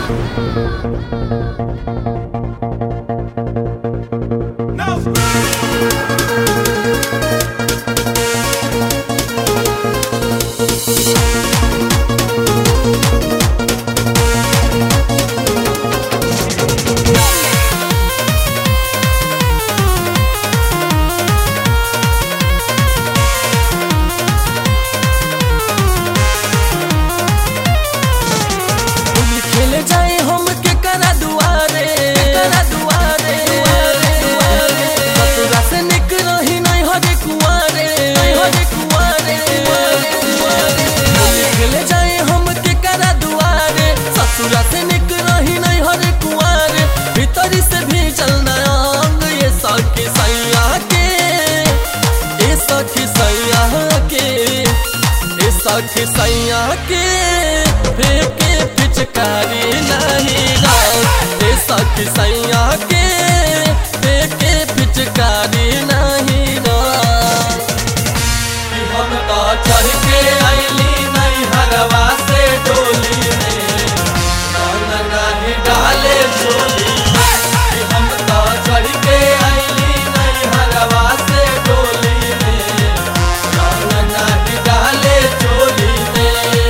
सखी सैया के फेंके पिचकारी नहीं रात। सखी सैया के फेंके पिचकारी नहीं रात। हम तो चढ़ के आईली नहीं हरवा से डोली में नहीं डाले चोली। हम तो चढ़ के आईली नहीं हरवा से डोली में नहीं डाले चोली में।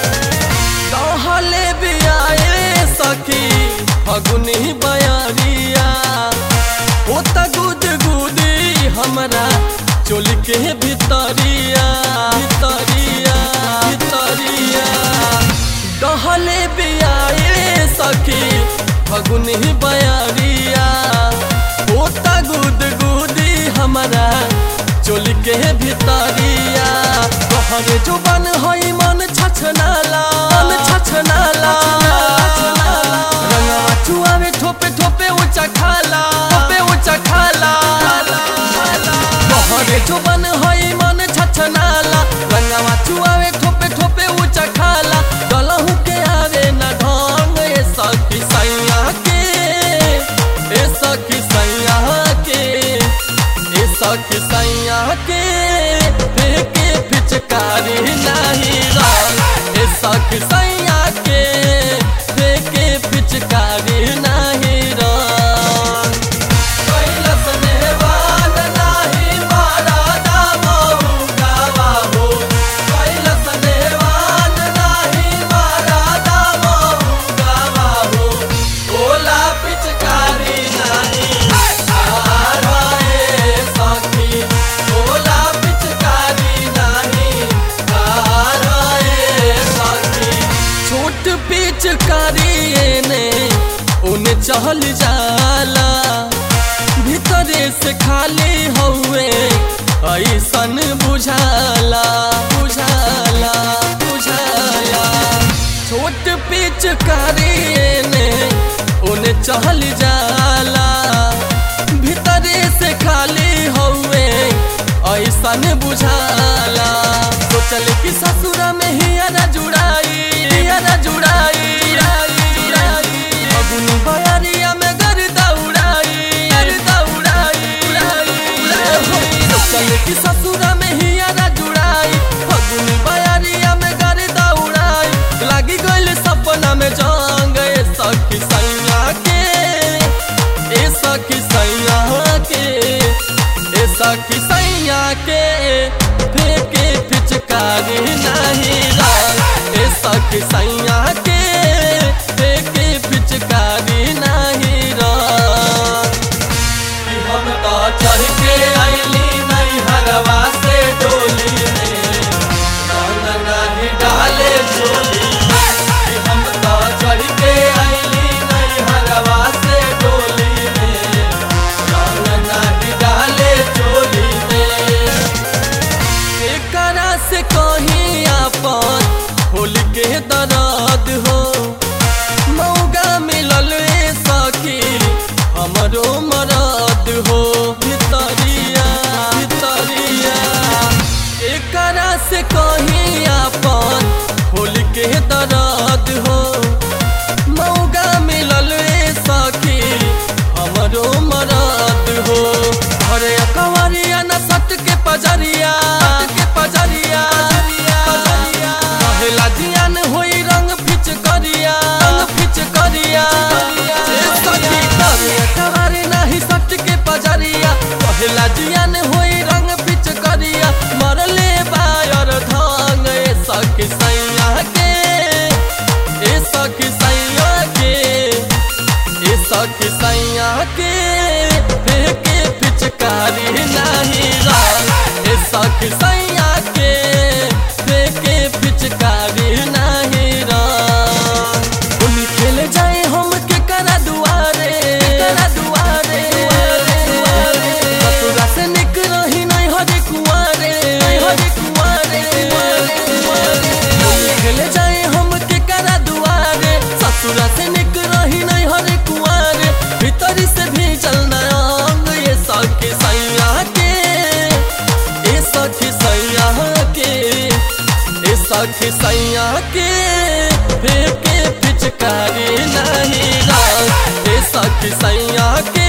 कहले भी आए सखी फगुनी बयारिया होता गुद गुदी हमरा चोली के भितरिया भितरिया भितरिया। कहले भी आए सखी फगुनी बयारिया होता गुद गुदी हमरा चोली के भितरिया। कहरे जुबान होई मन छछनाला मन छछनाला। रंगवा चुआवे ठोपे ठोपे ऊंचा खाला ठोपे ऊंचा खाला। कहरे जुबान होई मन छछनाला रंगवा चुआवे ठोपे ठोपे ऊंचा खाला। गलहू के आवे न ढंग ए सखी सैया के ए सखी सैया के ए सखी सैया के फेंके पिचकारी नहीं रात। ए सखी सैया के फेंके पिचकारी नहीं रात। कैलस नेवान नाही मारा दामऊ गावा हो। कैलस नेवान नाही मारा दामऊ गावा हो। ओला पिचकारी नहीं आराए सखी। ओला पिचकारी नहीं आराए सखी। छोट पिचकारी ने उन्हें चहल जाला भीतरे से खाली हुए ऐसन बुझाला बुझाला बुझाला। छोट पिचकारी ने उन्हें चहल जाला भीतरे से खाली हुए ऐसन बुझाला। सोचल कि ससुरा में हियारा जुड़ाई हियारा जुड़ाई। फगुनी बयारिया में गर्दा उड़ाई गर्दा उड़ाई। सोचल कि ससुरा में हियारा जुड़ाई फगुनी बयारिया में गर्दा उड़ाई। लागी गइल सपना में जंग ए सखी सैया के ए सखी सैया के ए सखी सैया के फेंके पिचकारी नहीं रात। ए सखी सैया के फेंके पिचकारी नहीं रात। हम तो चढ़ के आईली नहीं हरवा से डोली में नहीं डाले चोली। हम तो चढ़ के आईली नहीं हरवा से डोली में नहीं डाले चोली में। एकरा से कहीं आपन होल के दर्द हो मौगा मिलल ए सखी हमरो मरद हो भितरिया भितरिया। एकरा से कहीं आपन होल के दर्द हो मौगा मिलल ए सखी हमरो मरद हो। अरे कवरिया न सट के पजरिया के पजरिया पहला जियान होई रंग फिच सैया के फेंके पिचकारी नहीं रंग, ए सखी सैया के